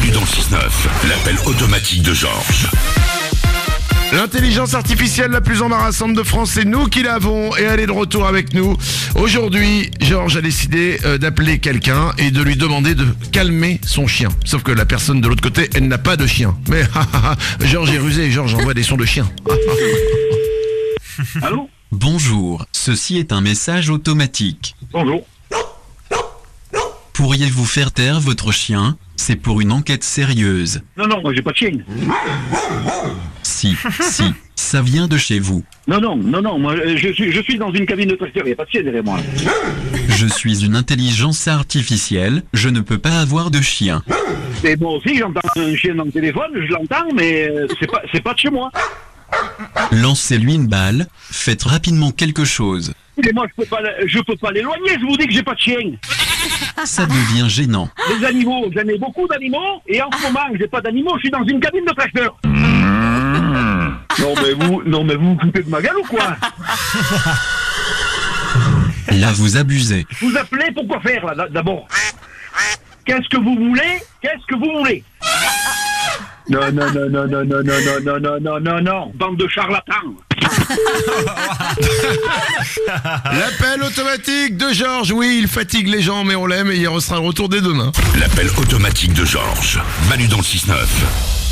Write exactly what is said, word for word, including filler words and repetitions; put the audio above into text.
Manu dans le six neuf, l'appel automatique de Georges. L'intelligence artificielle la plus embarrassante de France, c'est nous qui l'avons et elle est de retour avec nous. Aujourd'hui, Georges a décidé euh, d'appeler quelqu'un et de lui demander de calmer son chien. Sauf que la personne de l'autre côté, elle n'a pas de chien. Mais Georges est rusé et Georges envoie des sons de chien. Allô? Bonjour, ceci est un message automatique. Bonjour. Pourriez-vous faire taire votre chien? C'est pour une enquête sérieuse. Non, non, moi j'ai pas de chien. Si, si, ça vient de chez vous. Non, non, non, non, moi je suis, je suis dans une cabine de tracteur, il n'y a pas de chien derrière moi. Je suis une intelligence artificielle, je ne peux pas avoir de chien. Et moi aussi, j'entends un chien dans le téléphone, je l'entends, mais euh, c'est pas, c'est pas de chez moi. Lancez-lui une balle, faites rapidement quelque chose. Et moi je peux pas, je peux pas l'éloigner, je vous dis que j'ai pas de chien. Ça devient gênant. Les animaux, j'en ai beaucoup d'animaux, et en ce moment, j'ai pas d'animaux, je suis dans une cabine de tracteur. Non mais vous, non mais vous vous foutez de ma gueule ou quoi? Là vous abusez. Vous appelez pour quoi faire là d'abord? Qu'est-ce que vous voulez? Qu'est-ce que vous voulez? Non, non, non, non, non, non, non, non, non, non, non, non, non, bande de charlatans. L'appel automatique de Georges. Oui, il fatigue les gens, mais on l'aime et il sera de retour dès demain. L'appel automatique de Georges. Manu dans le six neuf.